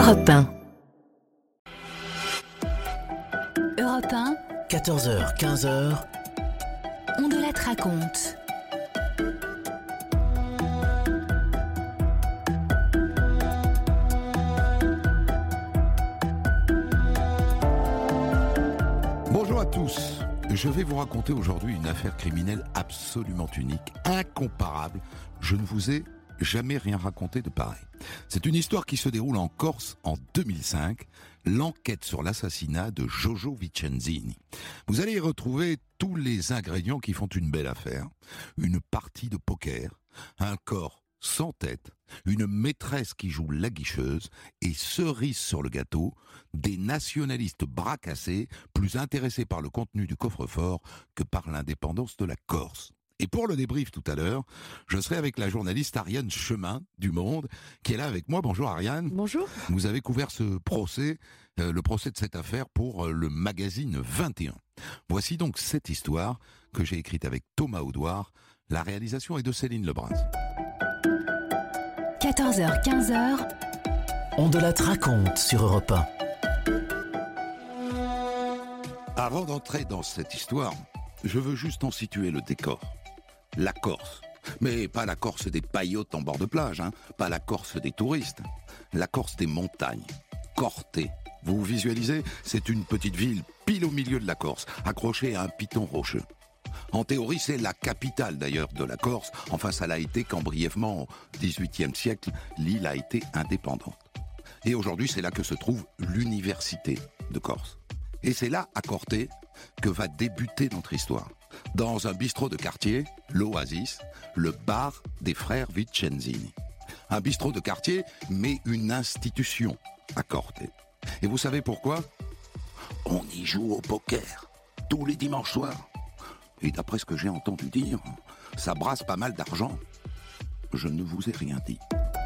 Europe 1. Europe 1, 14h, 15h, on de la te raconte. Bonjour à tous. Je vais vous raconter aujourd'hui une affaire criminelle absolument unique, incomparable. Je ne vous ai jamais rien raconté de pareil. C'est une histoire qui se déroule en Corse en 2005, l'enquête sur l'assassinat de Jojo Vicenzini. Vous allez y retrouver tous les ingrédients qui font une belle affaire. Une partie de poker, un corps sans tête, une maîtresse qui joue la guicheuse et cerise sur le gâteau, des nationalistes bras cassés, plus intéressés par le contenu du coffre-fort que par l'indépendance de la Corse. Et pour le débrief tout à l'heure, je serai avec la journaliste Ariane Chemin du Monde, qui est là avec moi. Bonjour Ariane. Bonjour. Vous avez couvert ce procès, le procès de cette affaire pour le magazine 21. Voici donc cette histoire que j'ai écrite avec Thomas Audouard. La réalisation est de Céline Lebrun. 14h, 15h, on de la te raconte sur Europe 1. Avant d'entrer dans cette histoire, je veux juste en situer le décor. La Corse. Mais pas la Corse des paillotes en bord de plage, pas la Corse des touristes. La Corse des montagnes. Corté. Vous visualisez ? C'est une petite ville pile au milieu de la Corse, accrochée à un piton rocheux. En théorie, c'est la capitale d'ailleurs de la Corse. Enfin, ça l'a été quand brièvement, au XVIIIe siècle, l'île a été indépendante. Et aujourd'hui, c'est là que se trouve l'université de Corse. Et c'est là, à Corté, que va débuter notre histoire. Dans un bistrot de quartier, l'Oasis, le bar des frères Vicenzini. Un bistrot de quartier, mais une institution à Corté. Et vous savez pourquoi ? On y joue au poker, tous les dimanches soirs. Et d'après ce que j'ai entendu dire, ça brasse pas mal d'argent. Je ne vous ai rien dit.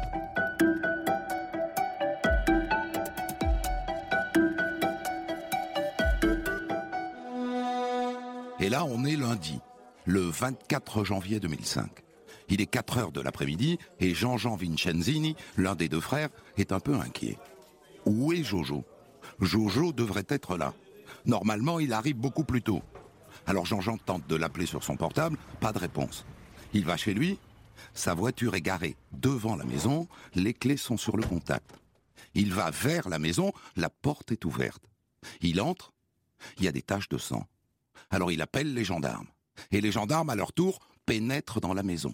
Et là, on est lundi, le 24 janvier 2005. Il est 4 heures de l'après-midi et Jean-Jean Vicenzini, l'un des deux frères, est un peu inquiet. Où est Jojo ? Jojo devrait être là. Normalement, il arrive beaucoup plus tôt. Alors Jean-Jean tente de l'appeler sur son portable, pas de réponse. Il va chez lui, sa voiture est garée devant la maison, les clés sont sur le contact. Il va vers la maison, la porte est ouverte. Il entre, il y a des taches de sang. Alors il appelle les gendarmes. Et les gendarmes, à leur tour, pénètrent dans la maison.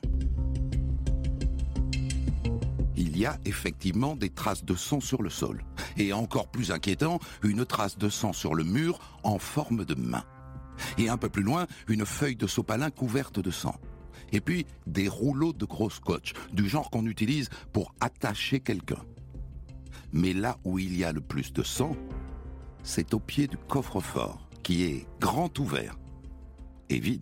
Il y a effectivement des traces de sang sur le sol. Et encore plus inquiétant, une trace de sang sur le mur en forme de main. Et un peu plus loin, une feuille de sopalin couverte de sang. Et puis, des rouleaux de gros scotch, du genre qu'on utilise pour attacher quelqu'un. Mais là où il y a le plus de sang, c'est au pied du coffre-fort, qui est grand ouvert et vide.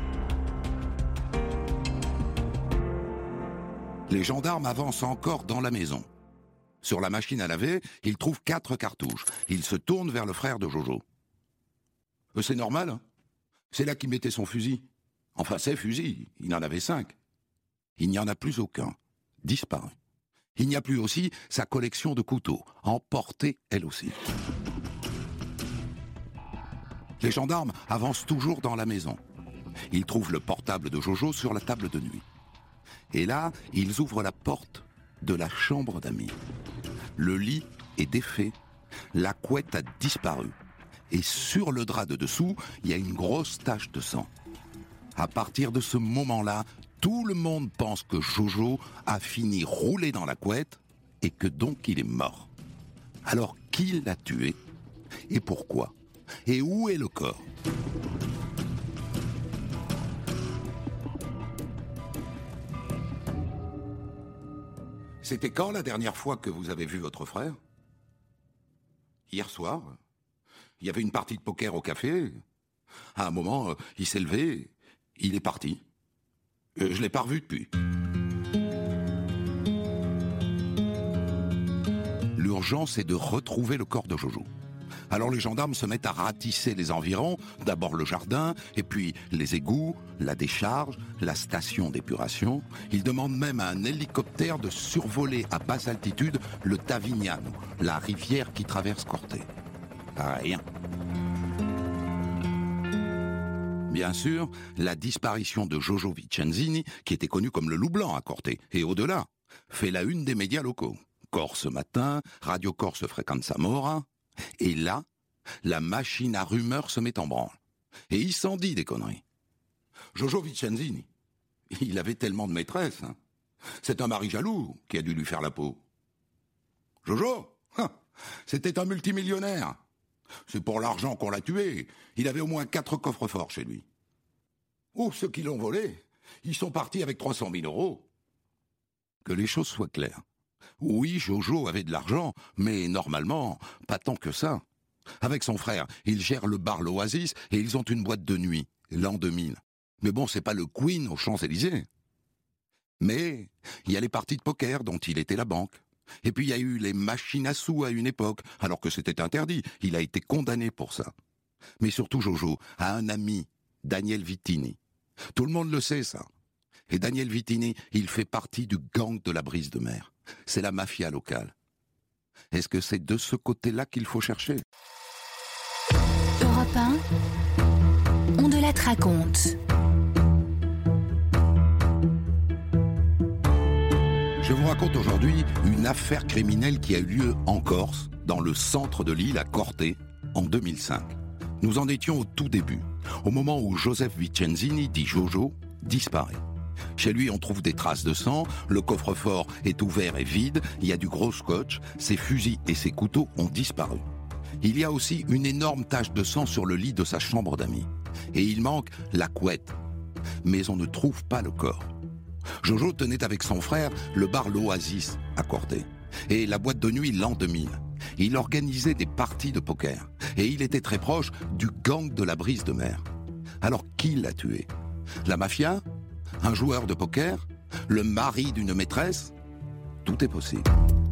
Les gendarmes avancent encore dans la maison. Sur la machine à laver, ils trouvent 4 cartouches. Ils se tournent vers le frère de Jojo. C'est normal, c'est là qu'il mettait son fusil. Enfin, ses fusils, il en avait 5. Il n'y en a plus aucun, disparu. Il n'y a plus aussi sa collection de couteaux, emportée elle aussi. Les gendarmes avancent toujours dans la maison. Ils trouvent le portable de Jojo sur la table de nuit. Et là, ils ouvrent la porte de la chambre d'amis. Le lit est défait, la couette a disparu. Et sur le drap de dessous, il y a une grosse tache de sang. À partir de ce moment-là, tout le monde pense que Jojo a fini roulé dans la couette et que donc il est mort. Alors, qui l'a tué ? Et pourquoi ? Et où est le corps ? C'était quand la dernière fois que vous avez vu votre frère ? Hier soir ? Il y avait une partie de poker au café. À un moment, il s'est levé, il est parti. Je ne l'ai pas revu depuis. L'urgence est de retrouver le corps de Jojo. Alors les gendarmes se mettent à ratisser les environs, d'abord le jardin, et puis les égouts, la décharge, la station d'épuration. Ils demandent même à un hélicoptère de survoler à basse altitude le Tavignano, la rivière qui traverse Corte. Rien. Bien sûr, la disparition de Jojo Vicenzini, qui était connu comme le loup blanc à Corte, et au-delà, fait la une des médias locaux. Corse Matin, Radio Corse Frequenza Mora, et là, la machine à rumeurs se met en branle. Et il s'en dit des conneries. Jojo Vicenzini, il avait tellement de maîtresses. Hein. C'est un mari jaloux qui a dû lui faire la peau. Jojo, c'était un multimillionnaire. C'est pour l'argent qu'on l'a tué. Il avait au moins 4 coffres-forts chez lui. Oh, ceux qui l'ont volé, ils sont partis avec 300 000 euros. Que les choses soient claires. Oui, Jojo avait de l'argent, mais normalement, pas tant que ça. Avec son frère, il gère le bar L'Oasis et ils ont une boîte de nuit, l'an 2000. Mais bon, c'est pas le Queen aux Champs-Élysées. Mais il y a les parties de poker dont il était la banque. Et puis il y a eu les machines à sous à une époque, alors que c'était interdit. Il a été condamné pour ça. Mais surtout, Jojo a un ami, Daniel Vittini. Tout le monde le sait, ça. Et Daniel Vittini, il fait partie du gang de la brise de mer. C'est la mafia locale. Est-ce que c'est de ce côté-là qu'il faut chercher ? Europe 1, on de la raconte. Je vous raconte aujourd'hui une affaire criminelle qui a eu lieu en Corse, dans le centre de l'île, à Corte, en 2005. Nous en étions au tout début, au moment où Joseph Vicenzini, dit Jojo, disparaît. Chez lui, on trouve des traces de sang, le coffre-fort est ouvert et vide, il y a du gros scotch, ses fusils et ses couteaux ont disparu. Il y a aussi une énorme tache de sang sur le lit de sa chambre d'amis. Et il manque la couette. Mais on ne trouve pas le corps. Jojo tenait avec son frère le bar L'Oasis à Corte et la boîte de nuit l'an 2000. Il organisait des parties de poker et il était très proche du gang de la brise de mer. Alors qui l'a tué ? La mafia ? Un joueur de poker ? Le mari d'une maîtresse ? Tout est possible.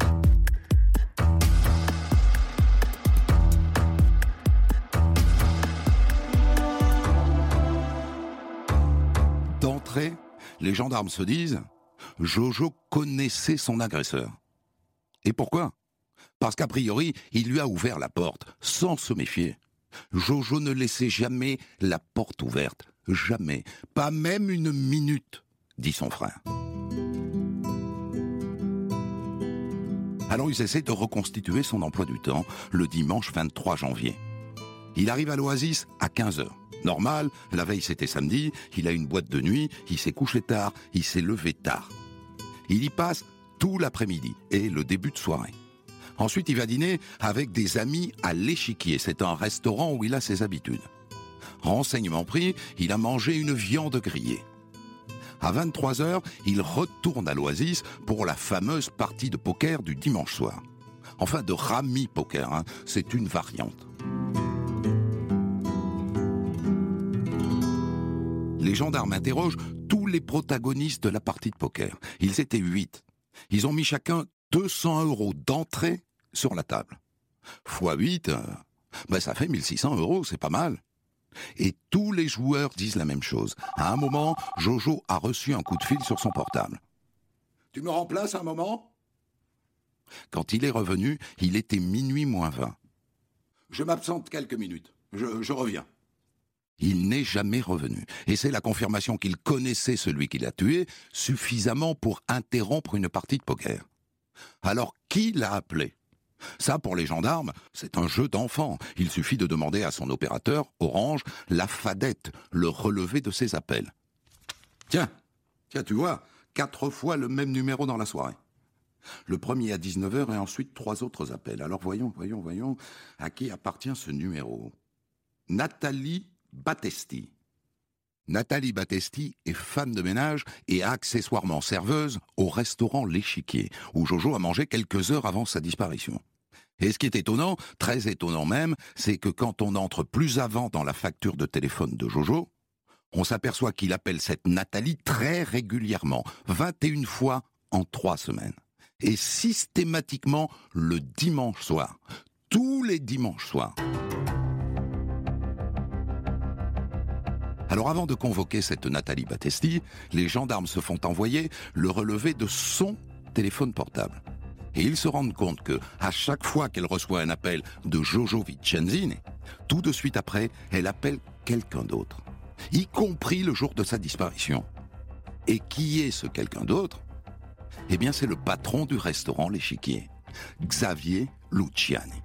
D'entrée, les gendarmes se disent « Jojo connaissait son agresseur ». Et pourquoi ? Parce qu'a priori, il lui a ouvert la porte, sans se méfier. Jojo ne laissait jamais la porte ouverte. Jamais. Pas même une minute, dit son frère. Alors ils essaient de reconstituer son emploi du temps le dimanche 23 janvier. Il arrive à l'Oasis à 15h. Normal, la veille c'était samedi, il a une boîte de nuit, il s'est couché tard, il s'est levé tard. Il y passe tout l'après-midi et le début de soirée. Ensuite, il va dîner avec des amis à l'Échiquier. C'est un restaurant où il a ses habitudes. Renseignement pris, il a mangé une viande grillée. À 23h, il retourne à l'Oasis pour la fameuse partie de poker du dimanche soir. Enfin, de Rami Poker, hein. C'est une variante. Les gendarmes interrogent tous les protagonistes de la partie de poker. Ils étaient 8. Ils ont mis chacun 200 € d'entrée sur la table. Fois 8, ça fait 1600 €, c'est pas mal. Et tous les joueurs disent la même chose. À un moment, Jojo a reçu un coup de fil sur son portable. « Tu me remplaces un moment ?» Quand il est revenu, il était minuit moins 20. « Je m'absente quelques minutes. Je reviens. » Il n'est jamais revenu. Et c'est la confirmation qu'il connaissait celui qui l'a tué suffisamment pour interrompre une partie de poker. Alors, qui l'a appelé ? Ça, pour les gendarmes, c'est un jeu d'enfant. Il suffit de demander à son opérateur, Orange, la fadette, le relevé de ses appels. Tiens, tu vois, 4 fois le même numéro dans la soirée. Le premier à 19h et ensuite 3 autres appels. Alors voyons, à qui appartient ce numéro ? Nathalie Battesti. Nathalie Battesti est femme de ménage et accessoirement serveuse au restaurant L'Échiquier, où Jojo a mangé quelques heures avant sa disparition. Et ce qui est étonnant, très étonnant même, c'est que quand on entre plus avant dans la facture de téléphone de Jojo, on s'aperçoit qu'il appelle cette Nathalie très régulièrement, 21 fois en 3 semaines. Et systématiquement le dimanche soir. tous les dimanches soirs. Alors avant de convoquer cette Nathalie Battesti, les gendarmes se font envoyer le relevé de son téléphone portable. Et ils se rendent compte que, à chaque fois qu'elle reçoit un appel de Jojo Vicenzini, tout de suite après, elle appelle quelqu'un d'autre, y compris le jour de sa disparition. Et qui est ce quelqu'un d'autre ? Eh bien, c'est le patron du restaurant L'Échiquier, Xavier Luciani.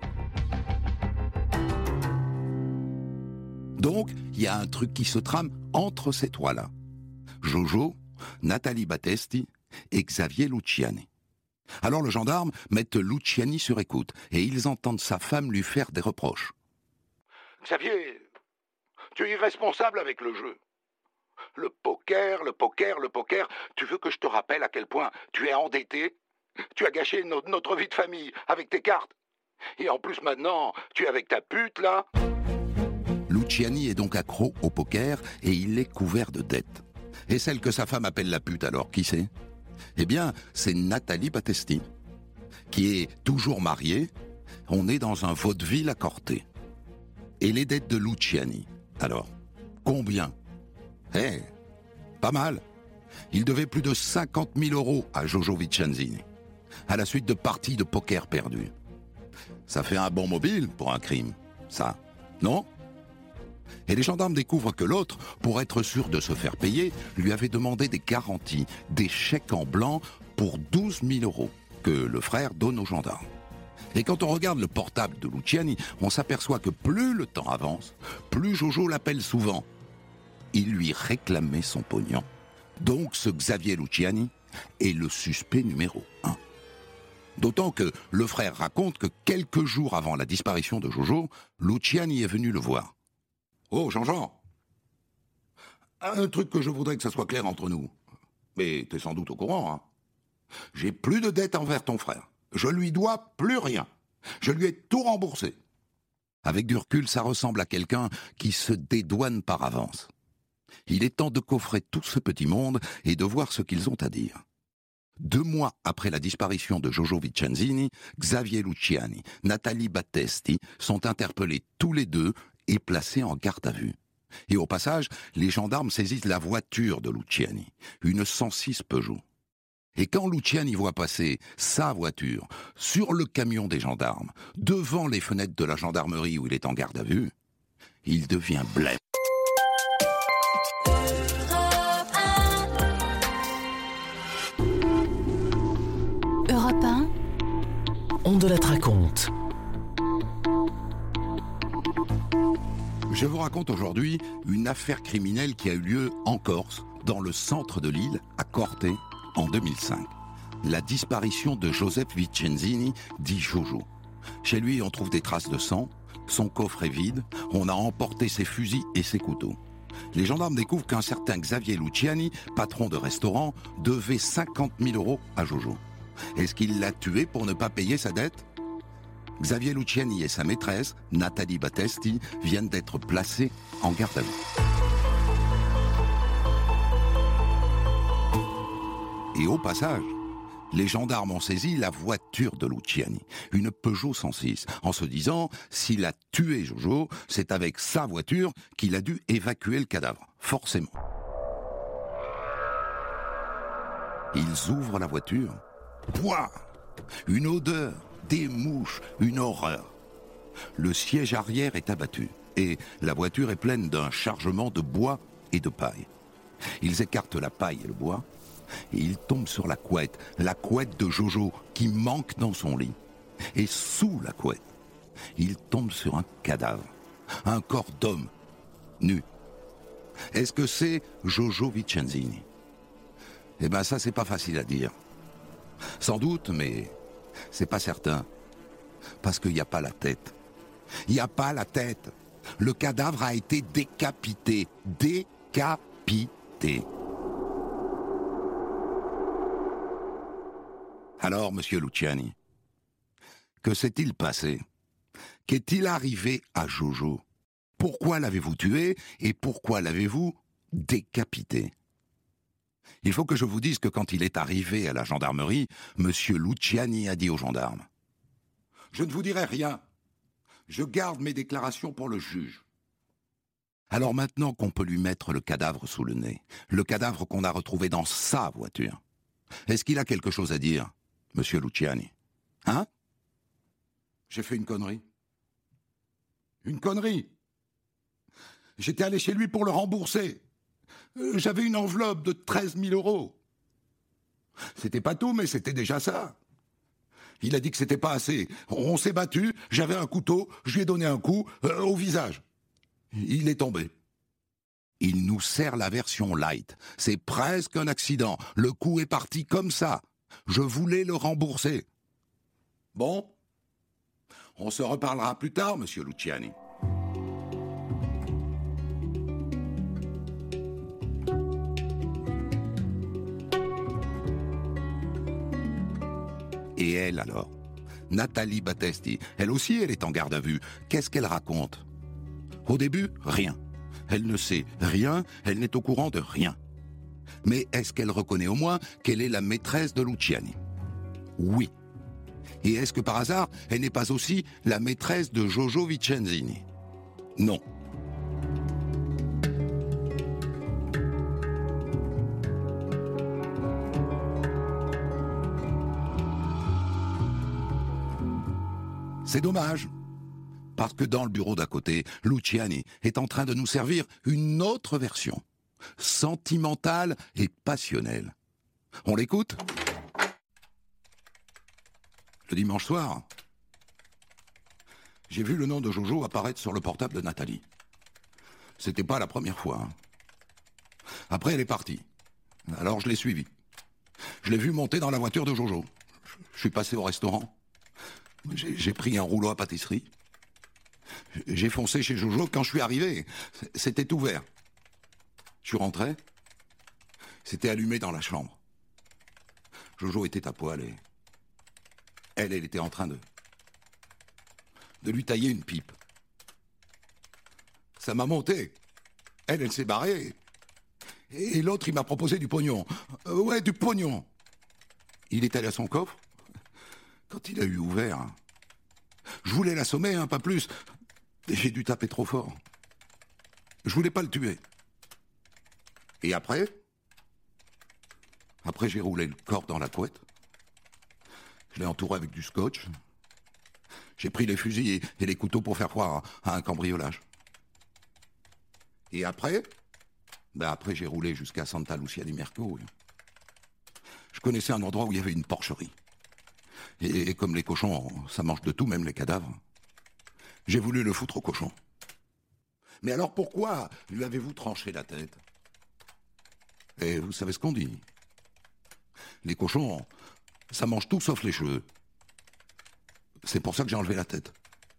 Donc, il y a un truc qui se trame entre ces trois-là. Jojo, Nathalie Battesti et Xavier Luciani. Alors le gendarme met Luciani sur écoute et ils entendent sa femme lui faire des reproches. Xavier, tu es irresponsable avec le jeu. Le poker, tu veux que je te rappelle à quel point tu es endetté ? Tu as gâché notre vie de famille avec tes cartes. Et en plus maintenant, tu es avec ta pute là. Luciani est donc accro au poker et il est couvert de dettes. Et celle que sa femme appelle la pute alors, qui c'est ? Eh bien, c'est Nathalie Battesti, qui est toujours mariée. On est dans un vaudeville à Corté. Et les dettes de Luciani, alors, combien ? Pas mal. Il devait plus de 50 000 € à Jojo Vicenzini, à la suite de parties de poker perdues. Ça fait un bon mobile pour un crime, ça, non ? Et les gendarmes découvrent que l'autre, pour être sûr de se faire payer, lui avait demandé des garanties, des chèques en blanc pour 12 000 € que le frère donne aux gendarmes. Et quand on regarde le portable de Luciani, on s'aperçoit que plus le temps avance, plus Jojo l'appelle souvent. Il lui réclamait son pognon. Donc ce Xavier Luciani est le suspect numéro 1. D'autant que le frère raconte que quelques jours avant la disparition de Jojo, Luciani est venu le voir. « Oh, Jean-Jean, un truc que je voudrais que ça soit clair entre nous. Mais t'es sans doute au courant, hein. J'ai plus de dette envers ton frère. Je lui dois plus rien. Je lui ai tout remboursé. » Avec du recul, ça ressemble à quelqu'un qui se dédouane par avance. Il est temps de coffrer tout ce petit monde et de voir ce qu'ils ont à dire. 2 mois après la disparition de Jojo Vicenzini, Xavier Luciani, Nathalie Battesti sont interpellés tous les deux et placés en garde à vue. Et au passage, les gendarmes saisissent la voiture de Luciani, une 106 Peugeot. Et quand Luciani voit passer sa voiture sur le camion des gendarmes, devant les fenêtres de la gendarmerie où il est en garde à vue, il devient blême. Europe 1, On de la raconte. Je vous raconte aujourd'hui une affaire criminelle qui a eu lieu en Corse, dans le centre de l'île, à Corté, en 2005. La disparition de Joseph Vicenzini, dit Jojo. Chez lui, on trouve des traces de sang, son coffre est vide, on a emporté ses fusils et ses couteaux. Les gendarmes découvrent qu'un certain Xavier Luciani, patron de restaurant, devait 50 000 € à Jojo. Est-ce qu'il l'a tué pour ne pas payer sa dette ? Xavier Luciani et sa maîtresse, Nathalie Battesti, viennent d'être placés en garde à vue. Et au passage, les gendarmes ont saisi la voiture de Luciani, une Peugeot 106, en se disant, s'il a tué Jojo, c'est avec sa voiture qu'il a dû évacuer le cadavre, forcément. Ils ouvrent la voiture. Pouah ! Une odeur, des mouches, une horreur. Le siège arrière est abattu et la voiture est pleine d'un chargement de bois et de paille. Ils écartent la paille et le bois et ils tombent sur la couette de Jojo qui manque dans son lit. Et sous la couette, ils tombent sur un cadavre, un corps d'homme, nu. Est-ce que c'est Jojo Vicenzini ? Eh ben ça, c'est pas facile à dire. Sans doute, mais c'est pas certain. Parce qu'il n'y a pas la tête. Il n'y a pas la tête. Le cadavre a été décapité. Décapité. Alors, monsieur Luciani, que s'est-il passé ? Qu'est-il arrivé à Jojo ? Pourquoi l'avez-vous tué et pourquoi l'avez-vous décapité ? Il faut que je vous dise que quand il est arrivé à la gendarmerie, monsieur Luciani a dit aux gendarmes « Je ne vous dirai rien. Je garde mes déclarations pour le juge. Alors maintenant qu'on peut lui mettre le cadavre sous le nez, le cadavre qu'on a retrouvé dans sa voiture, est-ce qu'il a quelque chose à dire, monsieur Luciani? Hein? J'ai fait une connerie. Une connerie. J'étais allé chez lui pour le rembourser. J'avais une enveloppe de 13 000 €. C'était pas tout, mais c'était déjà ça. Il a dit que c'était pas assez. On s'est battu, j'avais un couteau, je lui ai donné un coup au visage. Il est tombé. Il nous sert la version light. C'est presque un accident. Le coup est parti comme ça. Je voulais le rembourser. Bon, on se reparlera plus tard, monsieur Luciani. Et elle alors, Nathalie Battesti, elle aussi elle est en garde à vue. Qu'est-ce qu'elle raconte? Au début, rien. Elle ne sait rien, elle n'est au courant de rien. Mais est-ce qu'elle reconnaît au moins qu'elle est la maîtresse de Luciani? Oui. Et est-ce que par hasard, elle n'est pas aussi la maîtresse de Jojo Vicenzini? Non. C'est dommage. Parce que dans le bureau d'à côté, Luciani est en train de nous servir une autre version, sentimentale et passionnelle. On l'écoute? Le dimanche soir, j'ai vu le nom de Jojo apparaître sur le portable de Nathalie. C'était pas la première fois. Hein. Après, elle est partie. Alors je l'ai suivie. Je l'ai vue monter dans la voiture de Jojo. Je suis passé au restaurant. J'ai pris un rouleau à pâtisserie. J'ai foncé chez Jojo. Quand je suis arrivé, c'était ouvert. Je suis rentré. C'était allumé dans la chambre. Jojo était à poil et elle était en train de lui tailler une pipe. Ça m'a monté. Elle s'est barrée. Et l'autre, il m'a proposé du pognon. Ouais, du pognon. Il est allé à son coffre. Quand il a eu ouvert, je voulais l'assommer, pas plus. Et j'ai dû taper trop fort. Je voulais pas le tuer. Et après, j'ai roulé le corps dans la couette. Je l'ai entouré avec du scotch. J'ai pris les fusils et les couteaux pour faire croire à un cambriolage. Et après, j'ai roulé jusqu'à Santa Lucia di Merco. Je connaissais un endroit où il y avait une porcherie. Et comme les cochons, ça mange de tout, même les cadavres, j'ai voulu le foutre au cochon. Mais alors pourquoi lui avez-vous tranché la tête? Et vous savez ce qu'on dit? Les cochons, ça mange tout sauf les cheveux. C'est pour ça que j'ai enlevé la tête.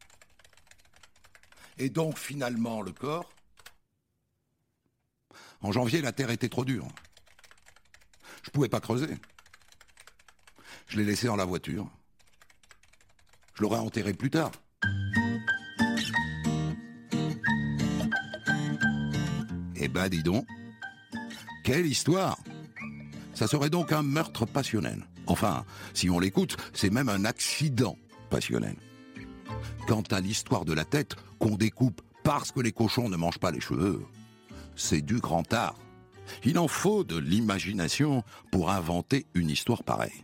Et donc finalement le corps? En janvier, la terre était trop dure. Je pouvais pas creuser. Je l'ai laissé dans la voiture. Je l'aurais enterré plus tard. Eh ben, dis donc, quelle histoire! Ça serait donc un meurtre passionnel. Enfin, si on l'écoute, c'est même un accident passionnel. Quant à l'histoire de la tête qu'on découpe parce que les cochons ne mangent pas les cheveux, c'est du grand art. Il en faut de l'imagination pour inventer une histoire pareille.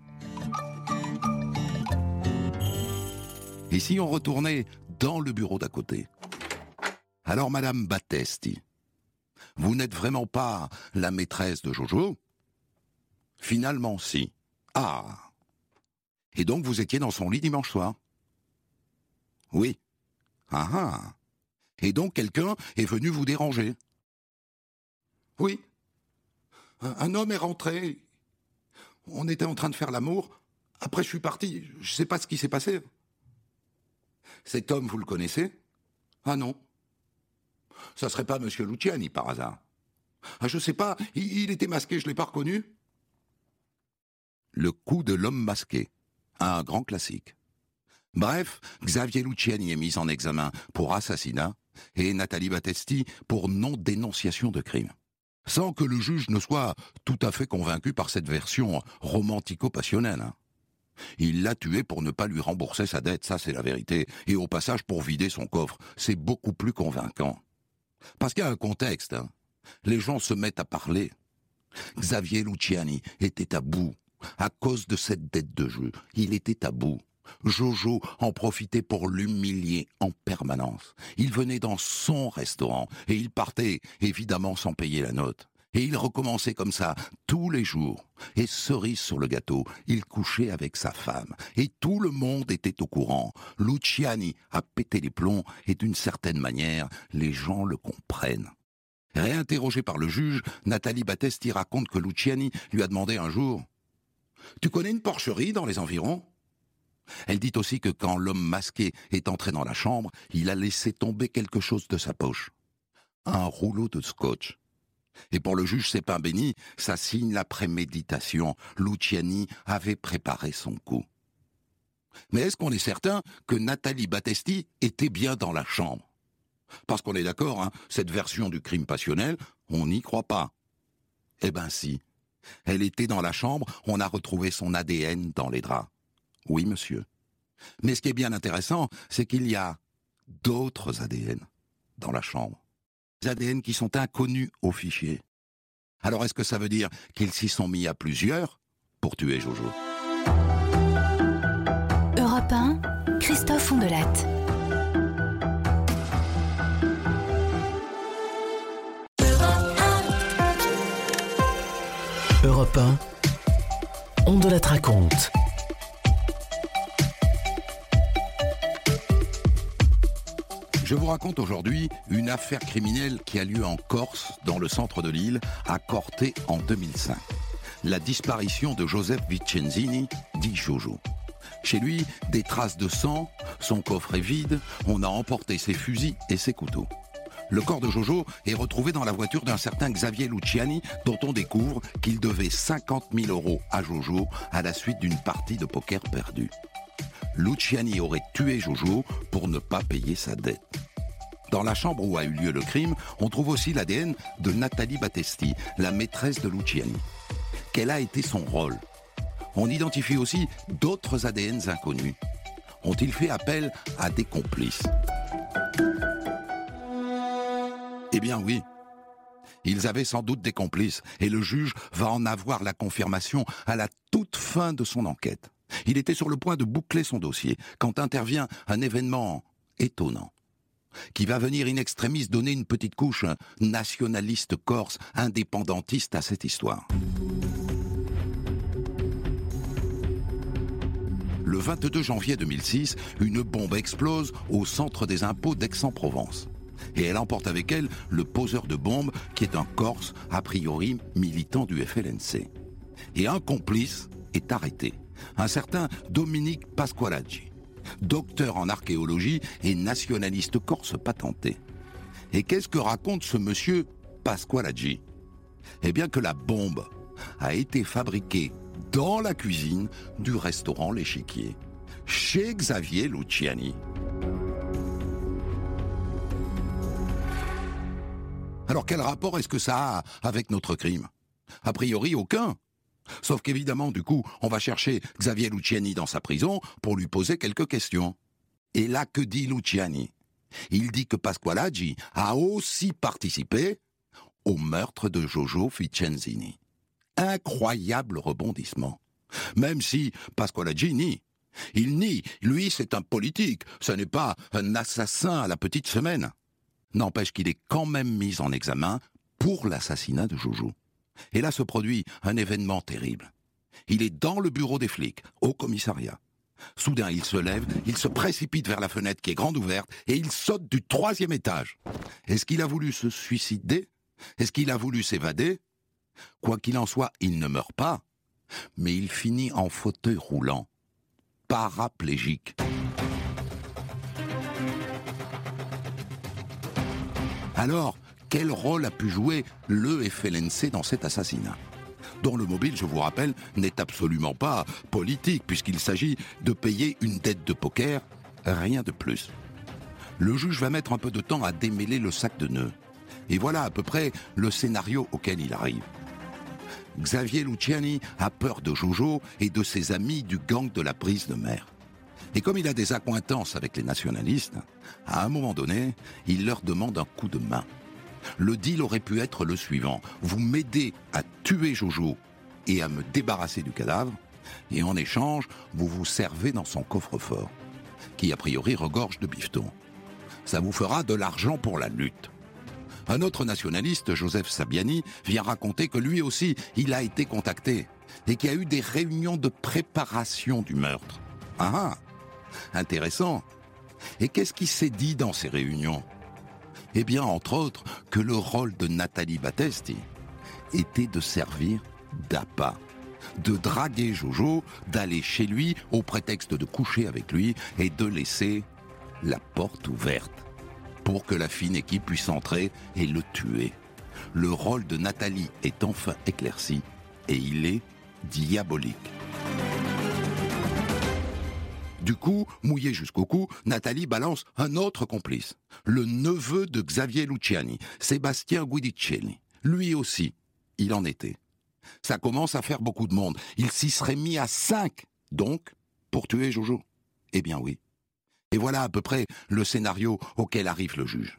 Et si on retournait dans le bureau d'à côté? Alors, Madame Battesti, vous n'êtes vraiment pas la maîtresse de Jojo? Finalement, si. Ah! Et donc, vous étiez dans son lit dimanche soir? Oui. Ah ah! Et donc, quelqu'un est venu vous déranger? Oui. Un homme est rentré. On était en train de faire l'amour. Après, je suis parti. Je ne sais pas ce qui s'est passé. Cet homme, vous le connaissez? Ah non. Ça serait pas Monsieur Luciani, par hasard? Ah, je sais pas, il était masqué, je l'ai pas reconnu. Le coup de l'homme masqué, un grand classique. Bref, Xavier Luciani est mis en examen pour assassinat et Nathalie Battesti pour non-dénonciation de crime. Sans que le juge ne soit tout à fait convaincu par cette version romantico-passionnelle. Il l'a tué pour ne pas lui rembourser sa dette, ça c'est la vérité. Et au passage pour vider son coffre. C'est beaucoup plus convaincant. Parce qu'il y a un contexte, hein. Les gens se mettent à parler. Xavier Luciani était à bout. À cause de cette dette de jeu, il était à bout. Jojo en profitait pour l'humilier en permanence. Il venait dans son restaurant et il partait, évidemment sans payer la note. Et il recommençait comme ça, tous les jours. Et cerise sur le gâteau, il couchait avec sa femme. Et tout le monde était au courant. Luciani a pété les plombs et d'une certaine manière, les gens le comprennent. Réinterrogée par le juge, Nathalie Battesti raconte que Luciani lui a demandé un jour « Tu connais une porcherie dans les environs ?» Elle dit aussi que quand l'homme masqué est entré dans la chambre, il a laissé tomber quelque chose de sa poche. Un rouleau de scotch. Et pour le juge Sépin Béni, ça signe la préméditation. Luciani avait préparé son coup. Mais est-ce qu'on est certain que Nathalie Battesti était bien dans la chambre ? Parce qu'on est d'accord, hein, cette version du crime passionnel, on n'y croit pas. Eh ben si. Elle était dans la chambre, on a retrouvé son ADN dans les draps. Oui, monsieur. Mais ce qui est bien intéressant, c'est qu'il y a d'autres ADN dans la chambre. Des ADN qui sont inconnus au fichier. Alors est-ce que ça veut dire qu'ils s'y sont mis à plusieurs pour tuer Jojo ? Europe 1, Christophe Ondelatte. Europe 1, Ondelatte raconte. Je vous raconte aujourd'hui une affaire criminelle qui a lieu en Corse, dans le centre de l'île, à Corte en 2005. La disparition de Joseph Vicenzini, dit Jojo. Chez lui, des traces de sang, son coffre est vide, on a emporté ses fusils et ses couteaux. Le corps de Jojo est retrouvé dans la voiture d'un certain Xavier Luciani, dont on découvre qu'il devait 50 000 € à Jojo à la suite d'une partie de poker perdue. Luciani aurait tué Jojo pour ne pas payer sa dette. Dans la chambre où a eu lieu le crime, on trouve aussi l'ADN de Nathalie Battesti, la maîtresse de Luciani. Quel a été son rôle ? On identifie aussi d'autres ADN inconnus. Ont-ils fait appel à des complices ? Eh bien oui. Ils avaient sans doute des complices, et le juge va en avoir la confirmation à la toute fin de son enquête. Il était sur le point de boucler son dossier quand intervient un événement étonnant qui va venir in extremis donner une petite couche nationaliste corse, indépendantiste à cette histoire. Le 22 janvier 2006, une bombe explose au centre des impôts d'Aix-en-Provence. Et elle emporte avec elle le poseur de bombes qui est un Corse, a priori militant du FLNC. Et un complice est arrêté. Un certain Dominique Pasqualaggi, docteur en archéologie et nationaliste corse patenté. Et qu'est-ce que raconte ce monsieur Pasqualaggi ? Eh bien que la bombe a été fabriquée dans la cuisine du restaurant L'Échiquier, chez Xavier Luciani. Alors quel rapport est-ce que ça a avec notre crime ? A priori aucun. Sauf qu'évidemment, du coup, on va chercher Xavier Luciani dans sa prison pour lui poser quelques questions. Et là, que dit Luciani ? Il dit que Pasqualaggi a aussi participé au meurtre de Jojo Vicenzini. Incroyable rebondissement. Même si Pasqualaggi nie. Il nie, lui c'est un politique, ce n'est pas un assassin à la petite semaine. N'empêche qu'il est quand même mis en examen pour l'assassinat de Jojo. Et là se produit un événement terrible. Il est dans le bureau des flics, au commissariat. Soudain, il se lève, il se précipite vers la fenêtre qui est grande ouverte et il saute du 3e étage. Est-ce qu'il a voulu se suicider ? Est-ce qu'il a voulu s'évader ? Quoi qu'il en soit, il ne meurt pas, mais il finit en fauteuil roulant, paraplégique. Alors, quel rôle a pu jouer le FLNC dans cet assassinat ? Dont le mobile, je vous rappelle, n'est absolument pas politique, puisqu'il s'agit de payer une dette de poker, rien de plus. Le juge va mettre un peu de temps à démêler le sac de nœuds. Et voilà à peu près le scénario auquel il arrive. Xavier Luciani a peur de Jojo et de ses amis du gang de la prise de mer. Et comme il a des accointances avec les nationalistes, à un moment donné, il leur demande un coup de main. Le deal aurait pu être le suivant. Vous m'aidez à tuer Jojo et à me débarrasser du cadavre, et en échange, vous vous servez dans son coffre-fort, qui a priori regorge de bifton. Ça vous fera de l'argent pour la lutte. Un autre nationaliste, Joseph Sabiani, vient raconter que lui aussi, il a été contacté et qu'il y a eu des réunions de préparation du meurtre. Ah, intéressant. Et qu'est-ce qui s'est dit dans ces réunions ? Eh bien, entre autres, que le rôle de Nathalie Battesti était de servir d'appât, de draguer Jojo, d'aller chez lui au prétexte de coucher avec lui et de laisser la porte ouverte pour que la fine équipe puisse entrer et le tuer. Le rôle de Nathalie est enfin éclairci et il est diabolique. Du coup, mouillé jusqu'au cou, Nathalie balance un autre complice, le neveu de Xavier Luciani, Sébastien Guidicelli. Lui aussi, il en était. Ça commence à faire beaucoup de monde. Il s'y serait mis à 5, donc, pour tuer Jojo. Eh bien oui. Et voilà à peu près le scénario auquel arrive le juge.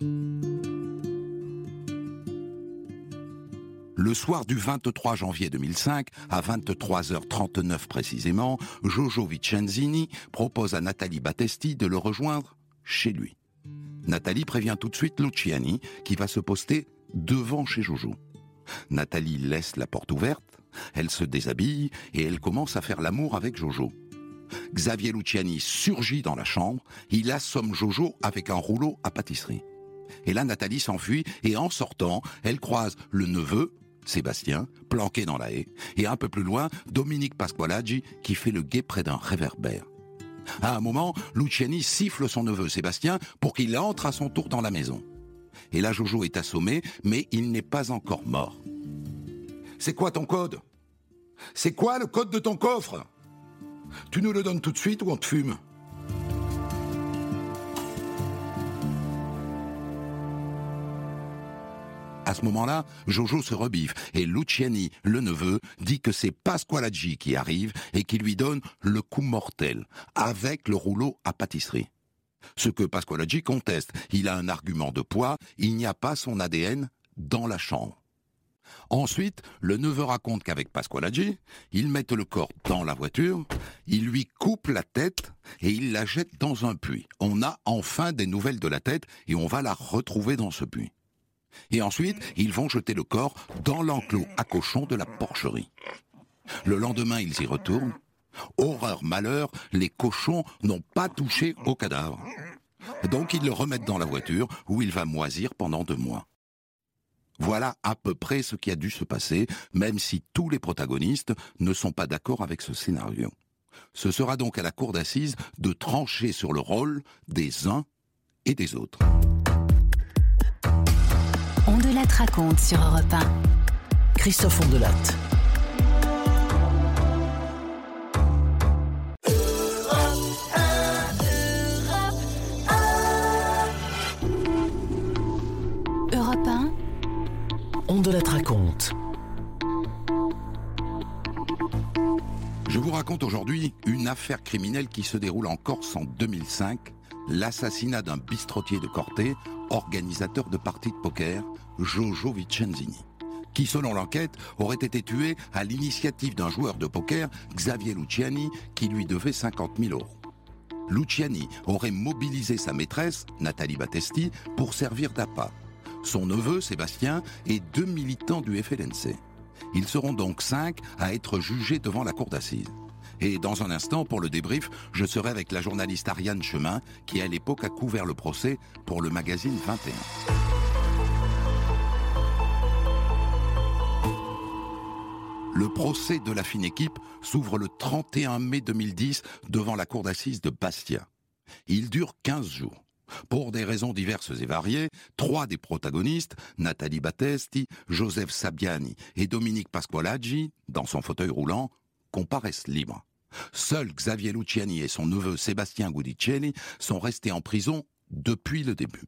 Le soir du 23 janvier 2005, à 23h39 précisément, Jojo Vicenzini propose à Nathalie Battesti de le rejoindre chez lui. Nathalie prévient tout de suite Luciani, qui va se poster devant chez Jojo. Nathalie laisse la porte ouverte, elle se déshabille et elle commence à faire l'amour avec Jojo. Xavier Luciani surgit dans la chambre, il assomme Jojo avec un rouleau à pâtisserie. Et là, Nathalie s'enfuit et en sortant, elle croise le neveu, Sébastien, planqué dans la haie, et un peu plus loin, Dominique Pasqualaggi qui fait le guet près d'un réverbère. À un moment, Luciani siffle son neveu Sébastien pour qu'il entre à son tour dans la maison. Et là, Jojo est assommé, mais il n'est pas encore mort. « C'est quoi ton code ? C'est quoi le code de ton coffre ? Tu nous le donnes tout de suite ou on te fume ?» À ce moment-là, Jojo se rebiffe et Luciani, le neveu, dit que c'est Pasqualaggi qui arrive et qui lui donne le coup mortel, avec le rouleau à pâtisserie. Ce que Pasqualaggi conteste, il a un argument de poids, il n'y a pas son ADN dans la chambre. Ensuite, le neveu raconte qu'avec Pasqualaggi, ils mettent le corps dans la voiture, ils lui coupent la tête et ils la jettent dans un puits. On a enfin des nouvelles de la tête et on va la retrouver dans ce puits. Et ensuite, ils vont jeter le corps dans l'enclos à cochons de la porcherie. Le lendemain, ils y retournent. Horreur, malheur, les cochons n'ont pas touché au cadavre. Donc ils le remettent dans la voiture où il va moisir pendant 2 mois. Voilà à peu près ce qui a dû se passer, même si tous les protagonistes ne sont pas d'accord avec ce scénario. Ce sera donc à la cour d'assises de trancher sur le rôle des uns et des autres. On de la raconte sur Europe 1. Christophe Ondelat. Europe 1. On de la raconte. Je vous raconte aujourd'hui une affaire criminelle qui se déroule en Corse en 2005, l'assassinat d'un bistrotier de Corté, organisateur de parties de poker, Jojo Vicenzini, qui, selon l'enquête, aurait été tué à l'initiative d'un joueur de poker, Xavier Luciani, qui lui devait 50 000 €. Luciani aurait mobilisé sa maîtresse, Nathalie Battesti, pour servir d'appât. Son neveu, Sébastien, et 2 militants du FLNC. Ils seront donc 5 à être jugés devant la cour d'assises. Et dans un instant, pour le débrief, je serai avec la journaliste Ariane Chemin, qui à l'époque a couvert le procès pour le magazine 21. Le procès de la fine équipe s'ouvre le 31 mai 2010 devant la cour d'assises de Bastia. Il dure 15 jours. Pour des raisons diverses et variées, 3 des protagonistes, Nathalie Battesti, Joseph Sabiani et Dominique Pasqualaggi, dans son fauteuil roulant, comparaissent libres. Seuls Xavier Luciani et son neveu Sébastien Guidicelli sont restés en prison depuis le début.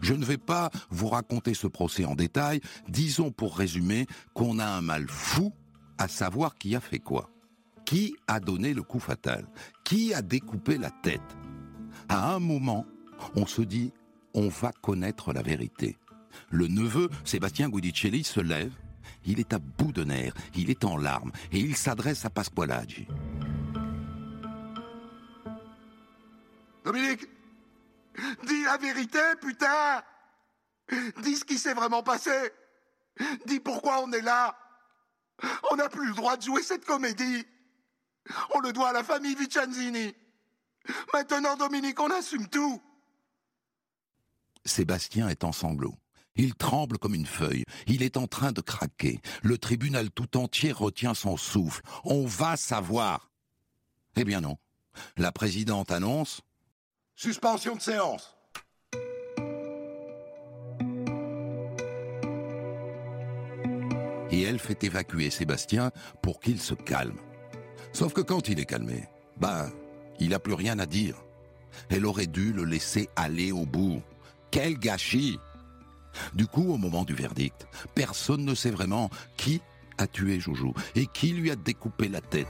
Je ne vais pas vous raconter ce procès en détail. Disons pour résumer qu'on a un mal fou à savoir qui a fait quoi. Qui a donné le coup fatal? Qui a découpé la tête? À un moment, on se dit, on va connaître la vérité. Le neveu, Sébastien Guidicelli, se lève. Il est à bout de nerfs, il est en larmes et il s'adresse à Pasqualaggi. Dominique, dis la vérité, putain! Dis ce qui s'est vraiment passé! Dis pourquoi on est là! On n'a plus le droit de jouer cette comédie! On le doit à la famille Vicenzini! Maintenant, Dominique, on assume tout! Sébastien est en sanglots. Il tremble comme une feuille. Il est en train de craquer. Le tribunal tout entier retient son souffle. On va savoir. Eh bien non. La présidente annonce... Suspension de séance. Et elle fait évacuer Sébastien pour qu'il se calme. Sauf que quand il est calmé, il n'a plus rien à dire. Elle aurait dû le laisser aller au bout. Quel gâchis! Du coup, au moment du verdict, personne ne sait vraiment qui a tué Joujou et qui lui a découpé la tête.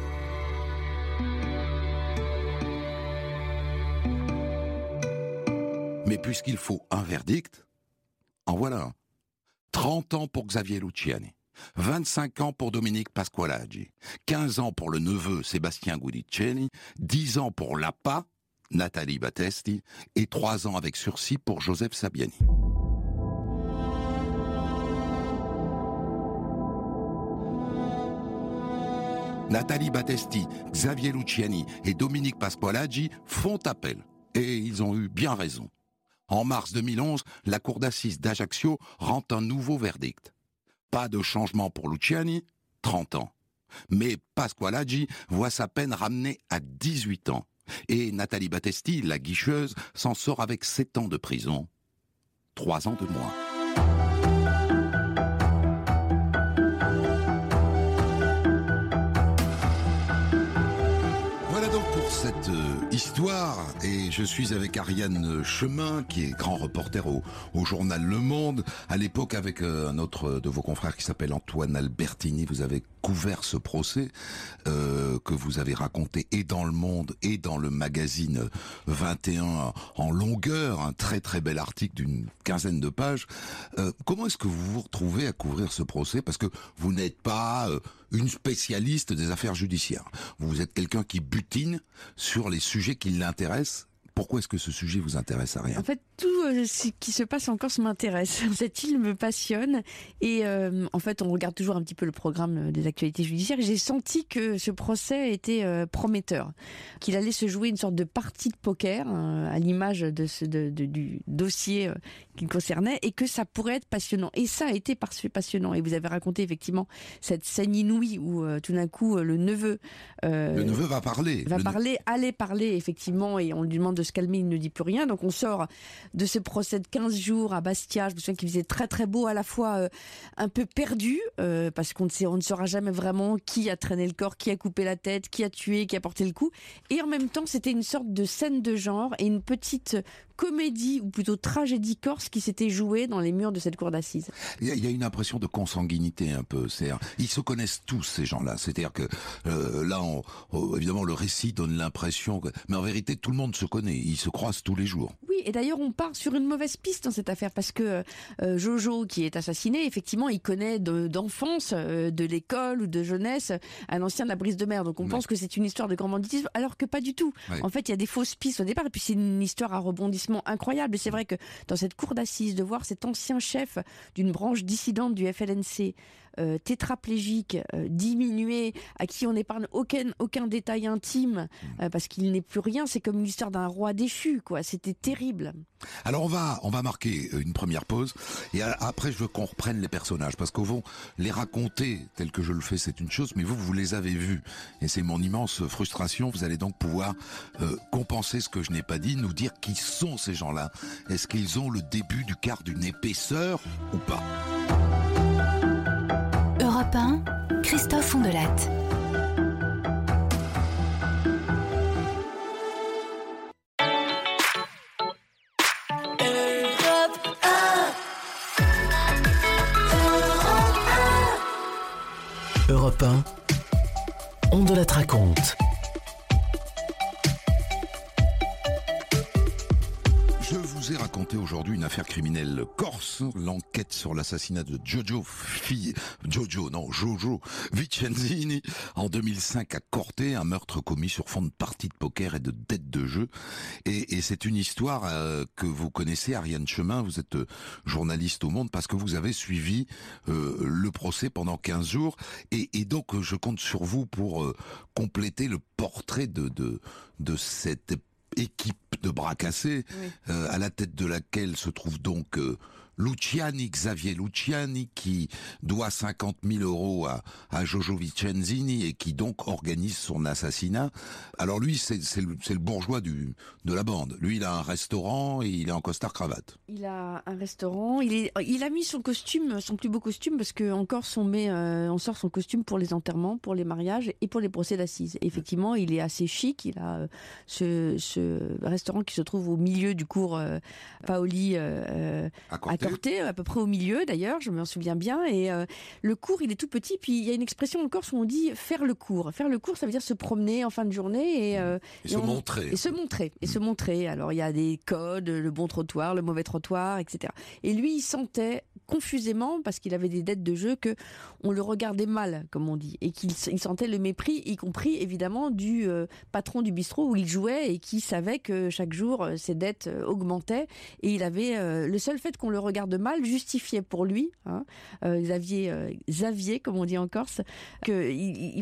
Mais puisqu'il faut un verdict, en voilà un. 30 ans pour Xavier Luciani, 25 ans pour Dominique Pasqualaggi, 15 ans pour le neveu Sébastien Guidicelli, 10 ans pour l'APA, Nathalie Battesti, et 3 ans avec sursis pour Joseph Sabiani. Nathalie Battesti, Xavier Luciani et Dominique Pasqualaggi font appel. Et ils ont eu bien raison. En mars 2011, la cour d'assises d'Ajaccio rend un nouveau verdict. Pas de changement pour Luciani, 30 ans. Mais Pasqualaggi voit sa peine ramenée à 18 ans. Et Nathalie Battesti, la guicheuse, s'en sort avec 7 ans de prison. 3 ans de moins. Cette histoire, et je suis avec Ariane Chemin, qui est grand reporter au journal Le Monde. À l'époque, avec un autre de vos confrères qui s'appelle Antoine Albertini, vous avez couvert ce procès que vous avez raconté et dans Le Monde et dans le magazine 21 en longueur, un très très bel article d'une quinzaine de pages. Comment est-ce que vous vous retrouvez à couvrir ce procès? Parce que vous n'êtes pas une spécialiste des affaires judiciaires. Vous êtes quelqu'un qui butine sur les sujets qui l'intéressent. Pourquoi est-ce que ce sujet vous intéresse, Ariane? En fait, tout ce qui se passe en Corse m'intéresse. Cette île me passionne. Et en fait, on regarde toujours un petit peu le programme des actualités judiciaires. Et j'ai senti que ce procès était prometteur. Qu'il allait se jouer une sorte de partie de poker, à l'image du dossier qui le concernait. Et que ça pourrait être passionnant. Et ça a été passionnant. Et vous avez raconté effectivement cette scène inouïe où tout d'un coup, le neveu... le neveu va parler. Allait parler, effectivement. Et on lui demande de se calmer, il ne dit plus rien. Donc on sort de ce procès de 15 jours à Bastia. Je me souviens qu'il faisait très très beau, à la fois un peu perdu, parce qu'on ne saura jamais vraiment qui a traîné le corps, qui a coupé la tête, qui a tué, qui a porté le coup. Et en même temps, c'était une sorte de scène de genre et une petite comédie, ou plutôt tragédie corse, qui s'était jouée dans les murs de cette cour d'assises. Il y a une impression de consanguinité un peu. Ils se connaissent tous, ces gens-là. C'est-à-dire que là, évidemment, le récit donne l'impression mais en vérité, tout le monde se connaît. Ils se croisent tous les jours. Oui, et d'ailleurs, on part sur une mauvaise piste dans cette affaire, parce que Jojo, qui est assassiné, effectivement, il connaît d'enfance, de l'école ou de jeunesse, un ancien de la Brise de Mer. Donc on pense que c'est une histoire de grand banditisme, alors que pas du tout. En fait, il y a des fausses pistes au départ, et puis c'est une histoire à rebondissement incroyable. Et c'est vrai que dans cette cour d'assises, de voir cet ancien chef d'une branche dissidente du FLNC, tétraplégique, diminué, à qui on n'épargne aucun détail intime, parce qu'il n'est plus rien, c'est comme l'histoire d'un roi déchu, quoi. C'était terrible. Alors on va marquer une première pause, et après je veux qu'on reprenne les personnages, parce qu'au fond, les raconter tel que je le fais, c'est une chose, mais vous les avez vus, et c'est mon immense frustration. Vous allez donc pouvoir compenser ce que je n'ai pas dit, nous dire qui sont ces gens-là. Est-ce qu'ils ont le début du quart d'une épaisseur ou pas? Europe 1, Christophe Fondelatte. Europe Europe 1, on de la raconte. Je vous ai raconté aujourd'hui une affaire criminelle corse, l'enquête sur l'assassinat de Jojo Vicenzini en 2005 à Corte, un meurtre commis sur fond de parties de poker et de dettes de jeu. Et c'est une histoire que vous connaissez, Ariane Chemin, vous êtes journaliste au Monde parce que vous avez suivi le procès pendant 15 jours et donc je compte sur vous pour compléter le portrait de cette équipe de bras cassés, oui. À la tête de laquelle se trouve donc Xavier Luciani, qui doit 50 000 euros à Jojo Vicenzini et qui donc organise son assassinat. Alors lui, c'est le bourgeois de la bande. Lui, il a un restaurant et il est en costard-cravate. Il a un restaurant. Il a mis son costume, son plus beau costume, parce qu'en Corse, on sort son costume pour les enterrements, pour les mariages et pour les procès d'assises. Effectivement, il est assez chic. Il a ce restaurant qui se trouve au milieu du cours Paoli à Corte, à peu près au milieu d'ailleurs, je me souviens bien. Et le cours, il est tout petit. Puis il y a une expression en Corse où on dit faire le cours. Faire le cours, ça veut dire se promener en fin de journée et se montrer. Et se montrer. Alors il y a des codes, le bon trottoir, le mauvais trottoir, etc. Et lui, il sentait confusément, parce qu'il avait des dettes de jeu, que on le regardait mal, comme on dit, et qu'il sentait le mépris, y compris évidemment du patron du bistrot où il jouait et qui savait que chaque jour ses dettes augmentaient. Et il avait le seul fait qu'on le regarde mal justifiait pour lui, Xavier, comme on dit en Corse, que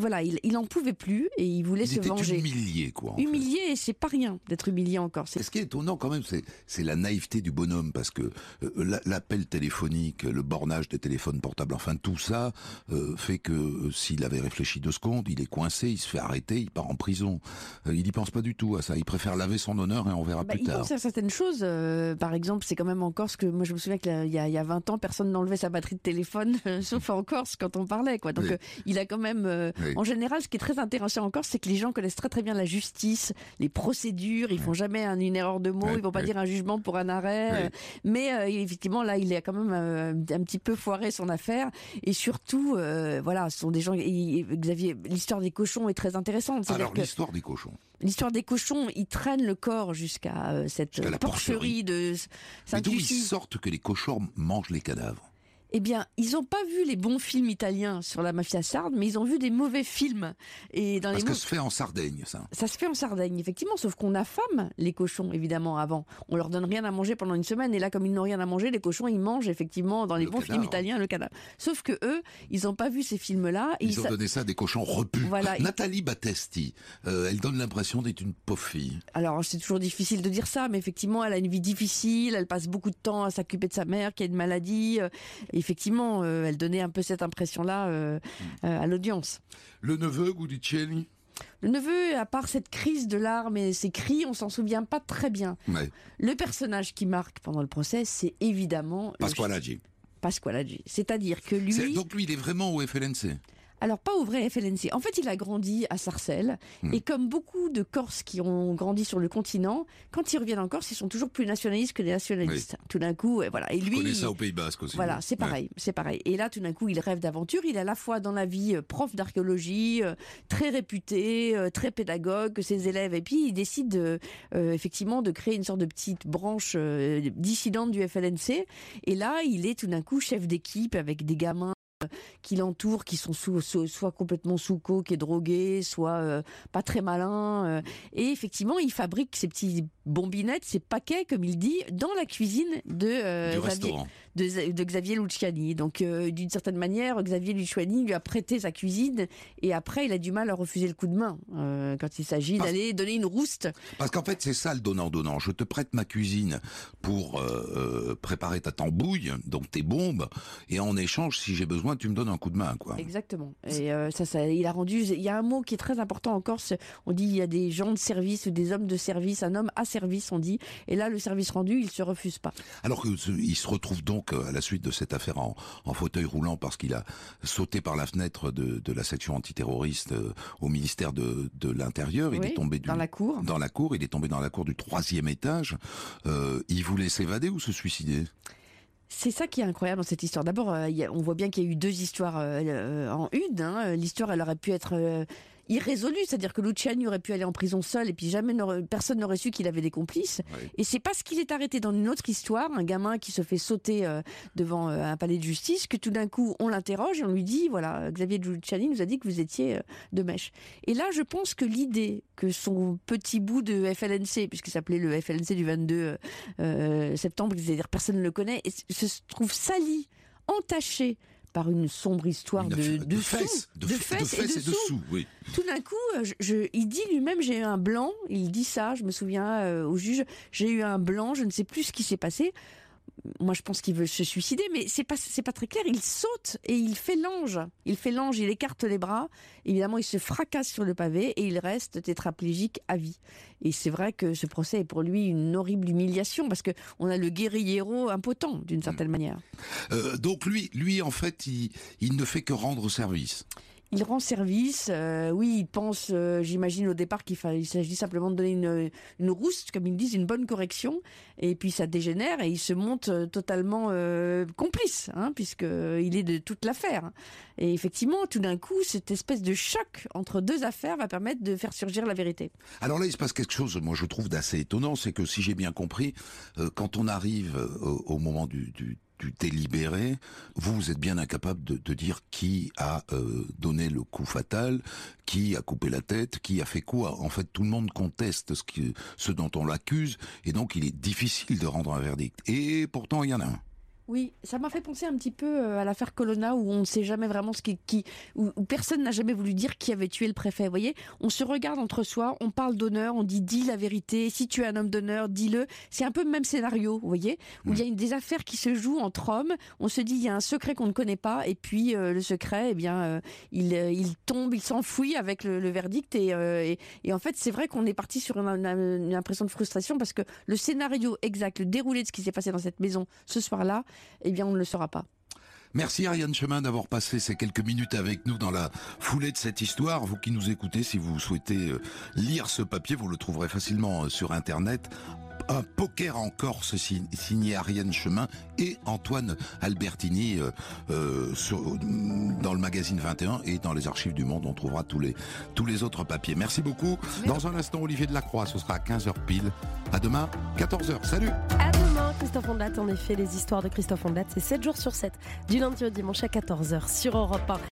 il en pouvait plus et il voulait se venger. Humilié, quoi. Humilié, et c'est pas rien d'être humilié en Corse. Et ce qui est étonnant quand même, c'est la naïveté du bonhomme, parce que l'appel téléphonique, le bornage des téléphones portables, enfin tout ça fait que s'il avait réfléchi 2 secondes, il est coincé, il se fait arrêter, il part en prison. Il y pense pas du tout à ça. Il préfère laver son honneur et on verra plus tard. Il pense à certaines choses. Par exemple, c'est quand même en Corse que moi je me souviens qu'il y a 20 ans, personne n'enlevait sa batterie de téléphone, sauf en Corse quand on parlait, quoi. Donc oui. Il a quand même, oui. En général, ce qui est très intéressant en Corse, c'est que les gens connaissent très très bien la justice, les procédures. Ils font jamais une erreur de mots, ils vont pas dire un jugement pour un arrêt. Mais effectivement, là, il a quand même un petit peu foiré son affaire. Et surtout, ce sont des gens. Xavier, l'histoire des cochons est très intéressante. Alors l'histoire des cochons. L'histoire des cochons, ils traînent le corps jusqu'à cette porcherie de Sainte-Lucie. Mais d'où ils sortent que les cochons mangent les cadavres? Eh bien, ils n'ont pas vu les bons films italiens sur la mafia sarde, mais ils ont vu des mauvais films. Et parce que ça se fait en Sardaigne, ça. Ça se fait en Sardaigne, effectivement, sauf qu'on affame les cochons, évidemment, avant. On leur donne rien à manger pendant une semaine, et là, comme ils n'ont rien à manger, les cochons, ils mangent, effectivement, dans les bons films italiens, le cadavre. Sauf que eux, ils n'ont pas vu ces films-là. Ils ont donné ça à des cochons repus. Voilà. Nathalie Battesti, elle donne l'impression d'être une pauvre fille. Alors, c'est toujours difficile de dire ça, mais effectivement, elle a une vie difficile, elle passe beaucoup de temps à s'occuper de sa mère qui a une maladie. Effectivement, elle donnait un peu cette impression-là à l'audience. Le neveu, Guidicelli? Le neveu, à part cette crise de larmes et ses cris, on s'en souvient pas très bien. Ouais. Le personnage qui marque pendant le procès, c'est évidemment Pasqualaggi. C'est-à-dire que lui... Donc lui, il est vraiment au FLNC? Alors, pas au vrai FLNC. En fait, il a grandi à Sarcelles. Et comme beaucoup de Corses qui ont grandi sur le continent, quand ils reviennent en Corse, ils sont toujours plus nationalistes que les nationalistes. Oui. Tout d'un coup, voilà. Et lui, il connaît ça au Pays Basque aussi. Voilà, c'est pareil, c'est pareil. Et là, tout d'un coup, il rêve d'aventure. Il est à la fois dans la vie prof d'archéologie, très réputé, très pédagogue que ses élèves. Et puis, il décide effectivement de créer une sorte de petite branche dissidente du FLNC. Et là, il est tout d'un coup chef d'équipe avec des gamins qui l'entourent, qui sont soit complètement sous coke et drogués, soit pas très malins. Et effectivement, il fabrique ces petits bombinettes, ces paquets, comme il dit, dans la cuisine de Xavier Luciani. Donc, d'une certaine manière, Xavier Luciani lui a prêté sa cuisine et après, il a du mal à refuser le coup de main quand il s'agit d'aller donner une rouste. Parce qu'en fait, c'est ça le donnant-donnant. Je te prête ma cuisine pour préparer ta tambouille, donc tes bombes, et en échange, si j'ai besoin, tu me donnes un coup de main, quoi. Exactement. Et il a rendu. Il y a un mot qui est très important en Corse. On dit il y a des gens de service ou des hommes de service, un homme à service, on dit. Et là, le service rendu, il se refuse pas. Alors qu'il se retrouve donc à la suite de cette affaire en fauteuil roulant parce qu'il a sauté par la fenêtre de la section antiterroriste au ministère de l'Intérieur. Il est tombé dans la cour. Dans la cour. Il est tombé dans la cour du 3e étage. Il voulait s'évader ou se suicider? C'est ça qui est incroyable dans cette histoire. D'abord, on voit bien qu'il y a eu 2 histoires en une. Hein. L'histoire, elle aurait pu être irrésolue, c'est-à-dire que Luciani aurait pu aller en prison seul et puis personne n'aurait su qu'il avait des complices. Oui. Et c'est parce qu'il est arrêté dans une autre histoire, un gamin qui se fait sauter devant un palais de justice, que tout d'un coup on l'interroge et on lui dit, voilà, Xavier Luciani nous a dit que vous étiez de mèche. Et là, je pense que l'idée que son petit bout de FLNC, puisqu'il s'appelait le FLNC du 22 septembre, c'est-à-dire personne ne le connaît, et se trouve sali, entaché par une sombre histoire de fesses et de sous. Oui. Tout d'un coup, il dit lui-même, j'ai eu un blanc, il dit ça, je me souviens au juge, j'ai eu un blanc, je ne sais plus ce qui s'est passé. Moi, je pense qu'il veut se suicider, mais c'est pas très clair. Il saute et il fait l'ange. Il écarte les bras. Évidemment, il se fracasse sur le pavé et il reste tétraplégique à vie. Et c'est vrai que ce procès est pour lui une horrible humiliation parce que on a le guérillero impotent d'une certaine manière. Donc lui, en fait, il ne fait que rendre service. Il rend service, oui, il pense, j'imagine au départ qu'il s'agit simplement de donner une rouste, comme ils disent, une bonne correction, et puis ça dégénère et il se monte totalement complice, hein, puisqu'il est de toute l'affaire. Et effectivement, tout d'un coup, cette espèce de choc entre 2 affaires va permettre de faire surgir la vérité. Alors là, il se passe quelque chose, moi je trouve d'assez étonnant, c'est que si j'ai bien compris, quand on arrive au moment du délibéré, vous êtes bien incapable de dire qui a donné le coup fatal, qui a coupé la tête, qui a fait quoi. En fait, tout le monde conteste ce dont on l'accuse, et donc il est difficile de rendre un verdict. Et pourtant, il y en a un. Oui, ça m'a fait penser un petit peu à l'affaire Colonna où on ne sait jamais vraiment où personne n'a jamais voulu dire qui avait tué le préfet. Vous voyez, on se regarde entre soi, on parle d'honneur, on dit dis la vérité. Si tu es un homme d'honneur, dis-le. C'est un peu le même scénario, vous voyez, où il y a des affaires qui se jouent entre hommes. On se dit il y a un secret qu'on ne connaît pas et puis le secret, eh bien, il tombe, il s'enfuit avec le verdict et en fait c'est vrai qu'on est parti sur une impression de frustration parce que le scénario exact, le déroulé de ce qui s'est passé dans cette maison ce soir-là, eh bien, on ne le saura pas. Merci Ariane Chemin d'avoir passé ces quelques minutes avec nous dans la foulée de cette histoire. Vous qui nous écoutez, si vous souhaitez lire ce papier, vous le trouverez facilement sur Internet. Un poker en Corse signé Ariane Chemin et Antoine Albertini dans le magazine 21 et dans les archives du Monde, on trouvera tous les autres papiers. Merci beaucoup. Merci. Dans un instant, Olivier Delacroix, ce sera à 15h pile. À demain, 14h. Salut. À demain, Christophe Ondelat. En effet, les histoires de Christophe Ondelat, c'est 7 jours sur 7, du lundi au dimanche à 14h sur Europe 1.